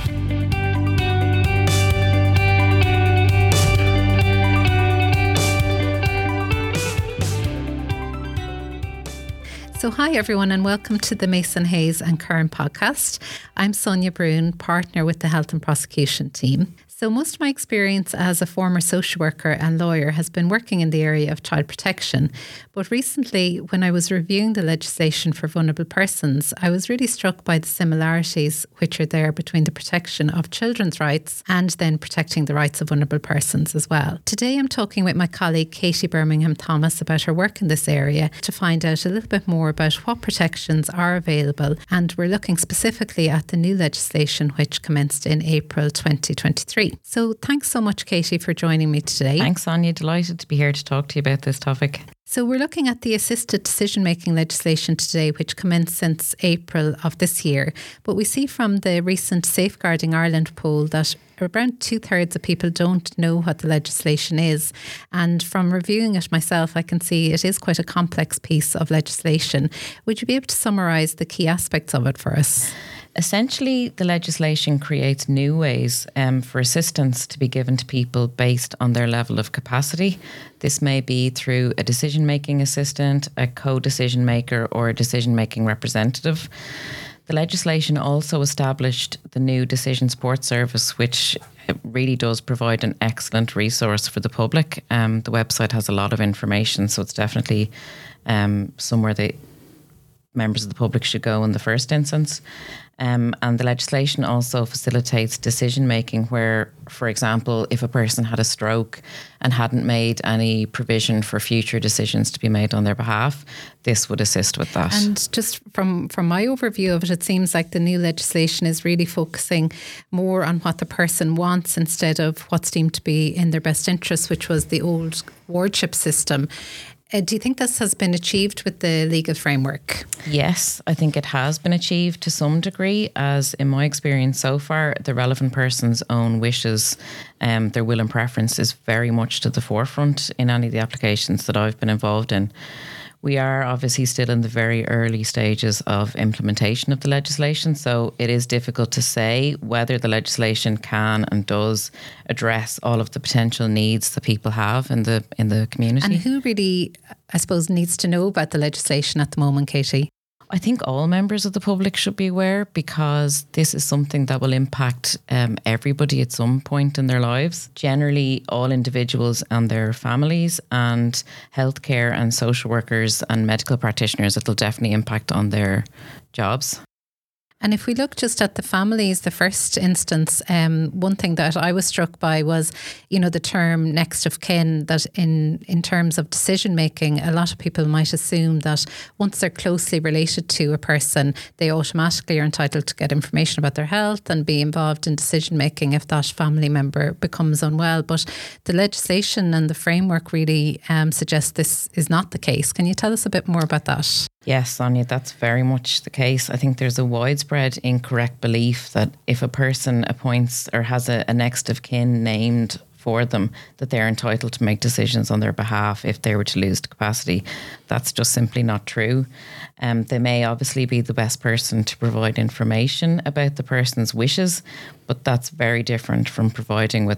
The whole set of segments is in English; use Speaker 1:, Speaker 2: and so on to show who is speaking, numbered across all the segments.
Speaker 1: So hi everyone and welcome to the Mason Hayes and Curran podcast. I'm Sonia Brune, partner with the Health and Prosecution team. So most of my experience as a former social worker and lawyer has been working in the area of child protection. But recently, when I was reviewing the legislation for vulnerable persons, I was really struck by the similarities which are there between the protection of children's rights and then protecting the rights of vulnerable persons as well. Today, I'm talking with my colleague Katie Birmingham Thomas about her work in this area to find out a little bit more about what protections are available. And we're looking specifically at the new legislation which commenced in April 2023. So thanks so much, Katie, for joining me today.
Speaker 2: Thanks, Sonia. Delighted to be here to talk to you about this topic.
Speaker 1: So we're looking at the assisted decision-making legislation today, which commenced since April of this year. But we see from the recent Safeguarding Ireland poll that around 2/3 of people don't know what the legislation is. And from reviewing it myself, I can see it is quite a complex piece of legislation. Would you be able to summarise the key aspects of it for us?
Speaker 2: Essentially, the legislation creates new ways for assistance to be given to people based on their level of capacity. This may be through a decision-making assistant, a co-decision maker, or a decision-making representative. The legislation also established the new Decision Support Service, which really does provide an excellent resource for the public. The website has a lot of information, so it's definitely somewhere that members of the public should go in the first instance. And the legislation also facilitates decision making where, for example, if a person had a stroke and hadn't made any provision for future decisions to be made on their behalf, this would assist with that.
Speaker 1: And just from my overview of it, it seems like the new legislation is really focusing more on what the person wants instead of what's deemed to be in their best interest, which was the old wardship system. Do you think this has been achieved with the legal framework?
Speaker 2: Yes, I think it has been achieved to some degree, as in my experience so far, the relevant person's own wishes, their will and preference is very much to the forefront in any of the applications that I've been involved in. We are obviously still in the very early stages of implementation of the legislation, so it is difficult to say whether the legislation can and does address all of the potential needs that people have in the community.
Speaker 1: And who really, I suppose, needs to know about the legislation at the moment, Katie?
Speaker 2: I think all members of the public should be aware, because this is something that will impact everybody at some point in their lives. Generally, all individuals and their families, and healthcare and social workers and medical practitioners, it'll definitely impact on their jobs.
Speaker 1: And if we look just at the families, the first instance, one thing that I was struck by was, the term next of kin, that in terms of decision making, a lot of people might assume that once they're closely related to a person, they automatically are entitled to get information about their health and be involved in decision making if that family member becomes unwell. But the legislation and the framework really suggests this is not the case. Can you tell us a bit more about that?
Speaker 2: Yes, Sonia, that's very much the case. I think there's a widespread incorrect belief that if a person appoints or has a next of kin named for them, that they're entitled to make decisions on their behalf if they were to lose the capacity. That's just simply not true. They may obviously be the best person to provide information about the person's wishes, but that's very different from providing a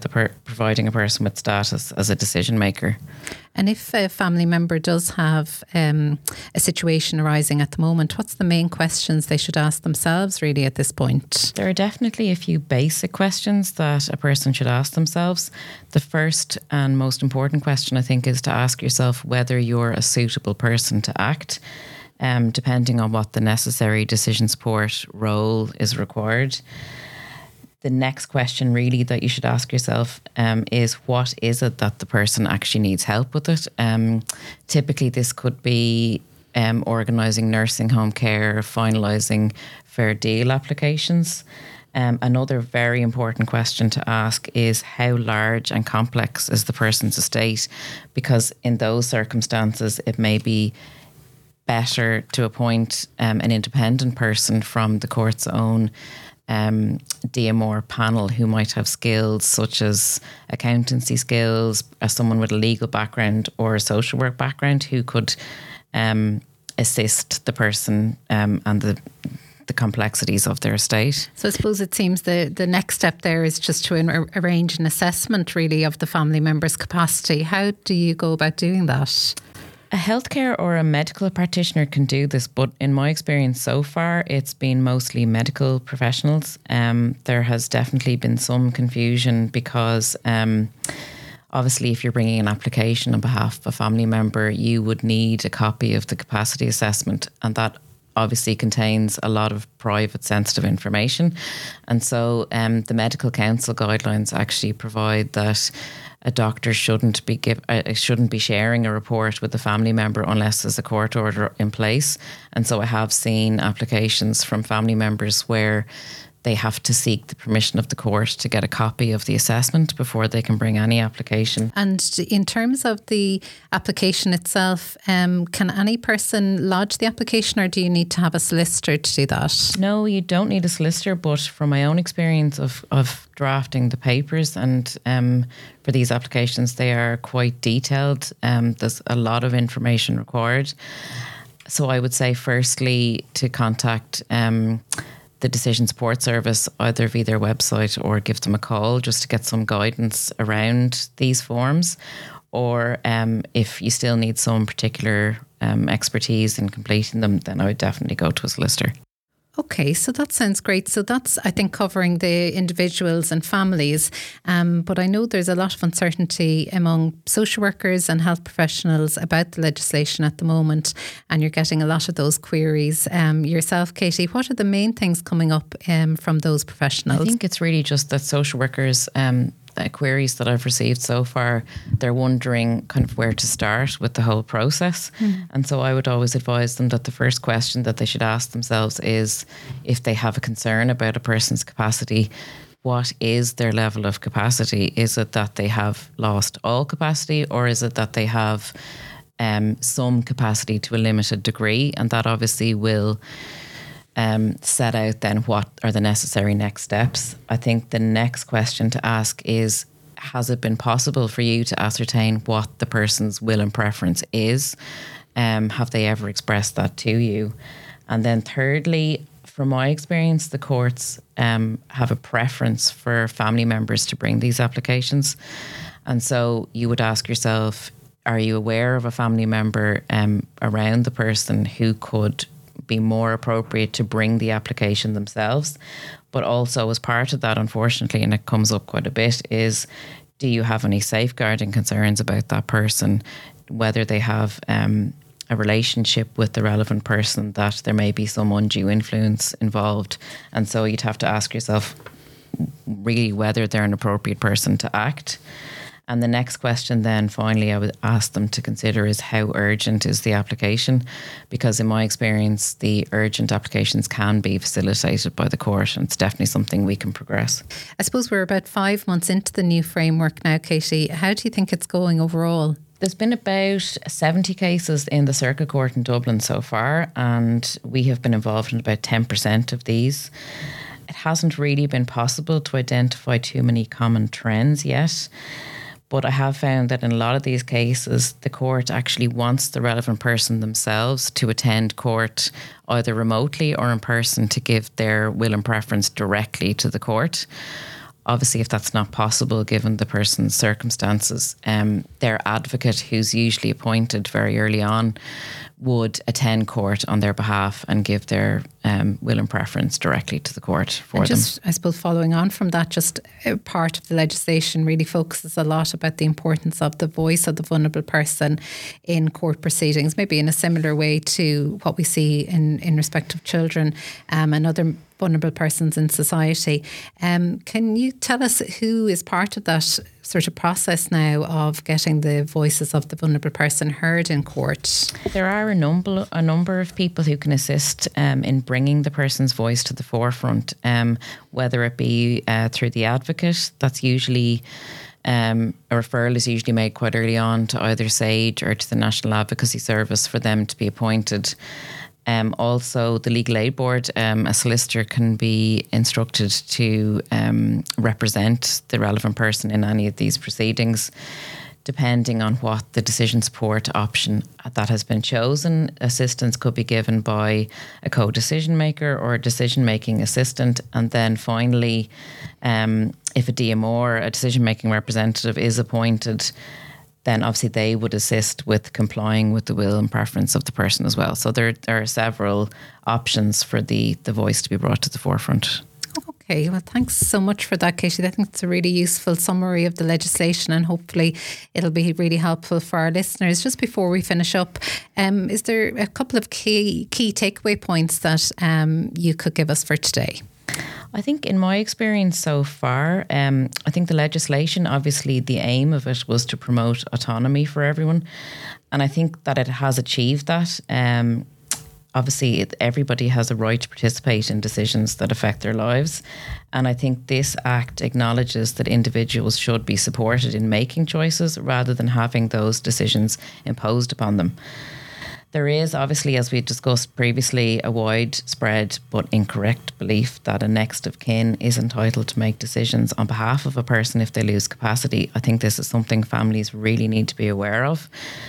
Speaker 2: person with status as a decision maker.
Speaker 1: And if a family member does have a situation arising at the moment, what's the main questions they should ask themselves really at this point?
Speaker 2: There are definitely a few basic questions that a person should ask themselves. The first and most important question, I think, is to ask yourself whether you're a suitable person to act, depending on what the necessary decision support role is required. The next question really that you should ask yourself is, what is it that the person actually needs help with it? Typically this could be organising nursing home care, finalising fair deal applications. Another very important question to ask is, how large and complex is the person's estate? Because in those circumstances it may be better to appoint an independent person from the court's own DMR panel who might have skills such as accountancy skills, as someone with a legal background or a social work background who could assist the person and the the complexities of their estate.
Speaker 1: So I suppose it seems the next step there is just to arrange an assessment really of the family member's capacity. How do you go about doing that?
Speaker 2: A healthcare or a medical practitioner can do this, but in my experience so far, it's been mostly medical professionals. There has definitely been some confusion because obviously if you're bringing an application on behalf of a family member, you would need a copy of the capacity assessment, and that obviously contains a lot of private sensitive information. And so the medical council guidelines actually provide that a doctor shouldn't be sharing a report with the family member unless there's a court order in place. And so I have seen applications from family members where they have to seek the permission of the court to get a copy of the assessment before they can bring any application.
Speaker 1: And in terms of the application itself, can any person lodge the application, or do you need to have a solicitor to do that?
Speaker 2: No, you don't need a solicitor, but from my own experience of drafting the papers and for these applications, they are quite detailed. There's a lot of information required. So I would say firstly to contact the Decision Support Service, either via their website or give them a call just to get some guidance around these forms. Or if you still need some particular expertise in completing them, then I would definitely go to a solicitor.
Speaker 1: Okay, so that sounds great. So that's, I think, covering the individuals and families. But I know there's a lot of uncertainty among social workers and health professionals about the legislation at the moment, and you're getting a lot of those queries. Yourself, Katie, what are the main things coming up from those professionals?
Speaker 2: I think it's really just that social workers, queries that I've received so far, they're wondering kind of where to start with the whole process. And so I would always advise them that the first question that they should ask themselves is, if they have a concern about a person's capacity, what is their level of capacity? Is it that they have lost all capacity, or is it that they have some capacity to a limited degree? And that obviously will set out then what are the necessary next steps. I think the next question to ask is, has it been possible for you to ascertain what the person's will and preference is? Have they ever expressed that to you? And then thirdly, from my experience, the courts have a preference for family members to bring these applications. And so you would ask yourself, are you aware of a family member around the person who could be more appropriate to bring the application themselves? But also as part of that, unfortunately, and it comes up quite a bit, is do you have any safeguarding concerns about that person, whether they have a relationship with the relevant person, that there may be some undue influence involved. And so you'd have to ask yourself really whether they're an appropriate person to act. And the next question then finally I would ask them to consider is, how urgent is the application? Because in my experience, the urgent applications can be facilitated by the court, and it's definitely something we can progress.
Speaker 1: I suppose we're about 5 months into the new framework now, Katie. How do you think it's going overall?
Speaker 2: There's been about 70 cases in the Circuit Court in Dublin so far, and we have been involved in about 10% of these. It hasn't really been possible to identify too many common trends yet. But I have found that in a lot of these cases, the court actually wants the relevant person themselves to attend court either remotely or in person to give their will and preference directly to the court. Obviously, if that's not possible, given the person's circumstances, their advocate, who's usually appointed very early on, would attend court on their behalf and give their will and preference directly to the court for them.
Speaker 1: I suppose following on from that, just part of the legislation really focuses a lot about the importance of the voice of the vulnerable person in court proceedings, maybe in a similar way to what we see in respect of children and other vulnerable persons in society. Can you tell us who is part of that sort of process now of getting the voices of the vulnerable person heard in court?
Speaker 2: There are a number of people who can assist in bringing the person's voice to the forefront, whether it be through the advocate. That's usually a referral is usually made quite early on to either SAGE or to the National Advocacy Service for them to be appointed. Also, the Legal Aid Board, a solicitor can be instructed to represent the relevant person in any of these proceedings. depending on what the decision support option that has been chosen, assistance could be given by a co-decision maker or a decision-making assistant. And then finally, if a DMR, a decision-making representative, is appointed, then obviously they would assist with complying with the will and preference of the person as well. So there are several options for the voice to be brought to the forefront.
Speaker 1: Okay, well, thanks so much for that, Katie. I think it's a really useful summary of the legislation, and hopefully it'll be really helpful for our listeners. Just before we finish up, is there a couple of key takeaway points that you could give us for today?
Speaker 2: I think in my experience so far, I think the legislation, obviously the aim of it was to promote autonomy for everyone. And I think that it has achieved that. Obviously, everybody has a right to participate in decisions that affect their lives. And I think this Act acknowledges that individuals should be supported in making choices rather than having those decisions imposed upon them. There is obviously, as we discussed previously, a widespread but incorrect belief that a next of kin is entitled to make decisions on behalf of a person if they lose capacity. I think this is something families really need to be aware of.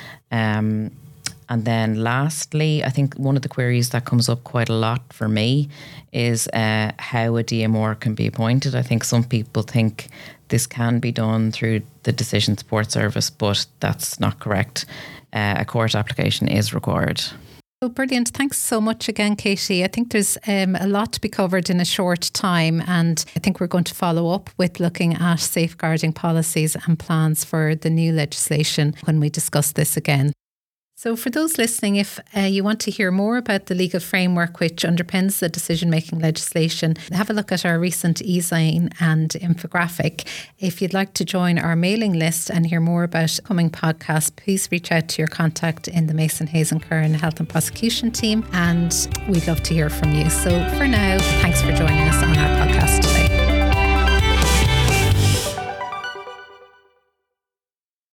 Speaker 2: And then lastly, I think one of the queries that comes up quite a lot for me is how a DMR can be appointed. I think some people think this can be done through the Decision Support Service, but that's not correct. A court application is required.
Speaker 1: Oh, brilliant. Thanks so much again, Katie. I think there's a lot to be covered in a short time, and I think we're going to follow up with looking at safeguarding policies and plans for the new legislation when we discuss this again. So for those listening, if you want to hear more about the legal framework which underpins the decision-making legislation, have a look at our recent e-zine and infographic. If you'd like to join our mailing list and hear more about upcoming podcasts, please reach out to your contact in the Mason Hayes and Curran Health and Prosecution team, and we'd love to hear from you. So for now, thanks for joining us on our